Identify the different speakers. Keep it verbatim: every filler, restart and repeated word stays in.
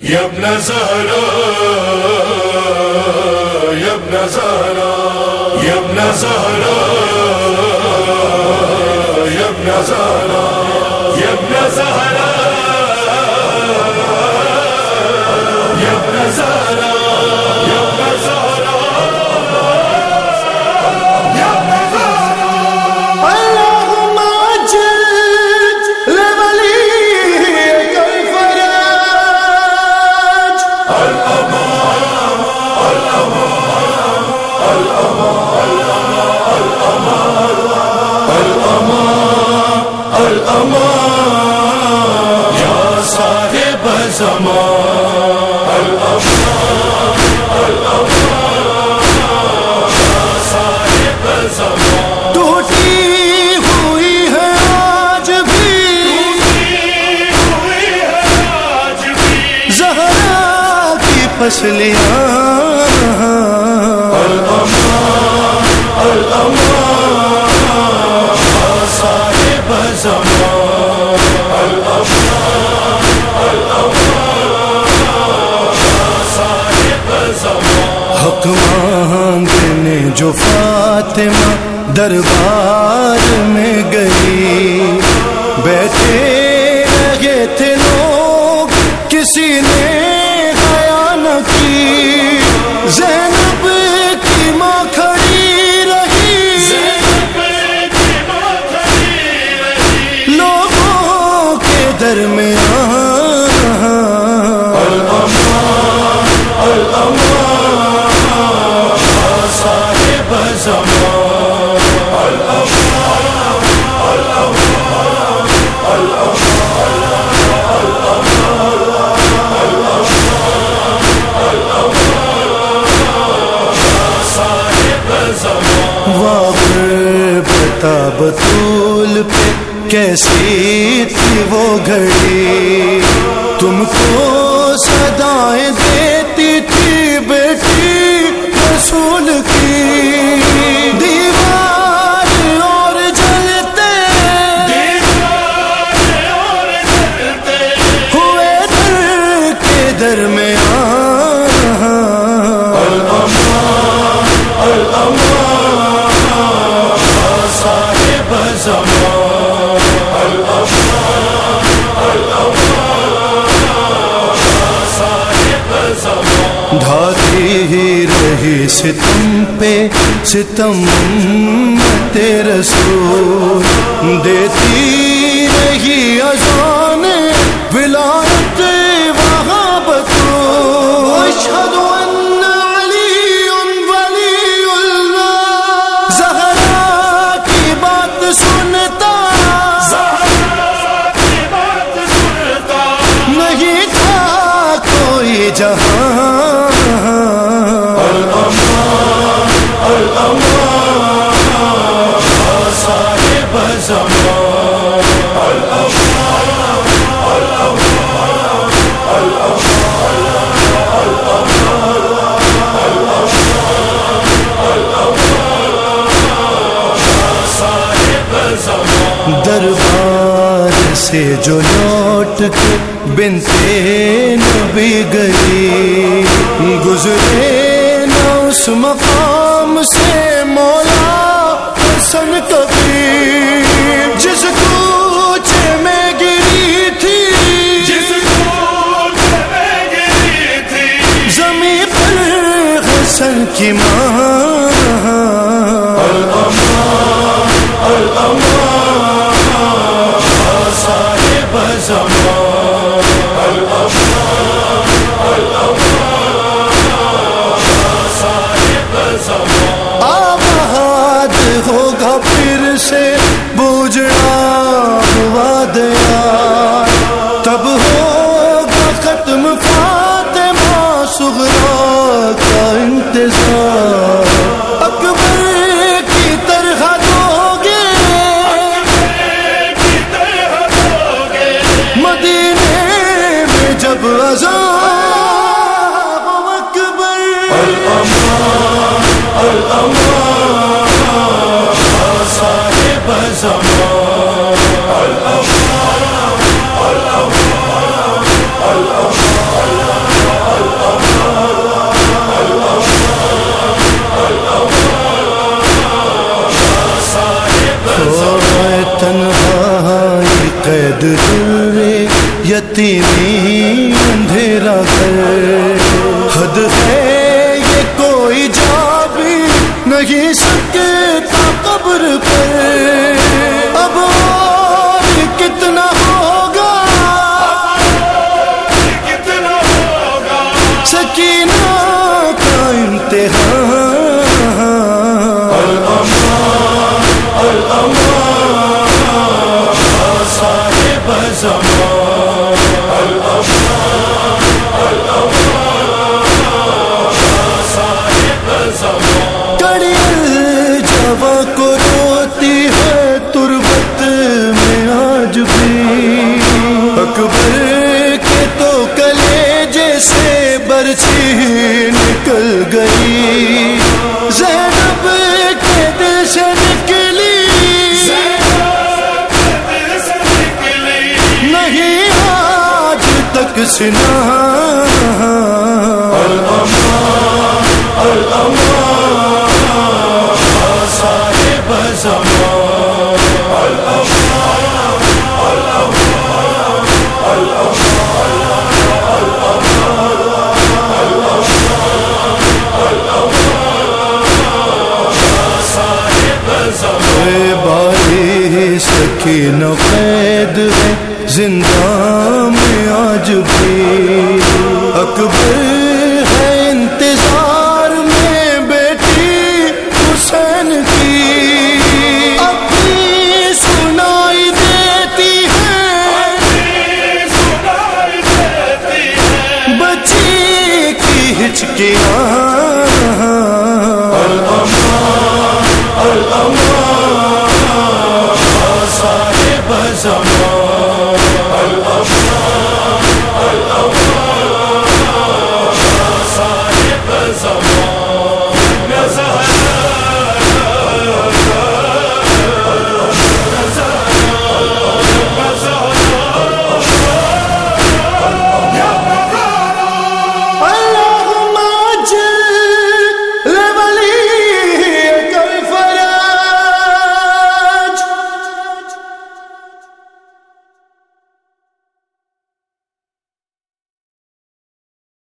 Speaker 1: يا ابن زهراء يا ابن زهراء يا ابن زهراء يا ابن زهراء يا ابن زهراء يا ابن زهراء
Speaker 2: پسلیاں
Speaker 1: الامان الامان صاحب زمان الامان الامان صاحب زمان
Speaker 2: حق مانگنے جو فاطمہ دربار میں گئی بیٹھے رہے تھے لوگ کسی نے زینب کی ماں کھڑی رہی لوگوں کے درمیان
Speaker 1: الامان الامان صاحب زمان الامان الامان
Speaker 2: بطول پہ کیسی تھی وہ گھڑی تم کو صدائیں دیتی تھی بیٹی رسول کی دیوار اور جلتے ہوئے در کے درمیان
Speaker 1: الامان الامان صاحب زمان الامان الامان صاحب زمان
Speaker 2: ڈھاتی ہی رہی ستم پہ ستم تیرے رسول دیتی رہی اذان ولایت وہاں بطول اشہد ان علی ولی اللہ زہرا کی بات سنتا نہیں تھا کوئی جہاں
Speaker 1: الامان الامان صاحب زمان الامان الامان الامان صاحب زمان
Speaker 2: دربار سے جو لوٹ کے بنتے نبی گئی گزرے نہ اس مقام سے مولا حسن کبھی جس کوچے میں گری تھی
Speaker 1: جس کوچے میں گری تھی
Speaker 2: زمین پر حسن کی ماں
Speaker 1: الامان الامان صاحب زمان الامان الامان صاحب زمان
Speaker 2: آباد ہوگا پھر سے بوجھا ہوا دیار تب ہوگا ختم فاطمہ صغریٰ کا انتظار اکبر کی طرح دو گے مدینے میں جب عذاب اکبر
Speaker 1: الامان الامان صاحب زمان الامان الامان الامان
Speaker 2: یتیمی اندھیرا گھر، حد ہے یہ کوئی جا بھی نہیں سکتا قبر پر، اب اور کتنا ہوگا
Speaker 1: کتنا ہوگا
Speaker 2: سکینہ کا امتحان،
Speaker 1: الامان الامان صاحب زمان، الامان الامان صاحب زمان،
Speaker 2: کڑیل جوا کو روتی ہے تربت میں آج بھی، اکبر کے تو کلیجے سے برچھی نکل گئی، زینب کے دل سے نکلی نہیں آج تک سنا،
Speaker 1: الامان الامان صاحب زمان، الامان الامان صاحب زمان،
Speaker 2: اے باری سکینہ قید ہے زندہ میں آج بھی، اکبر ہے انتظار میں بیٹی حسین کی، اپنی سنائی دیتی ہے
Speaker 1: سنائی دیتی ہے
Speaker 2: بچی کی ہچکیاں،
Speaker 1: الامان الامان صاحب زمان،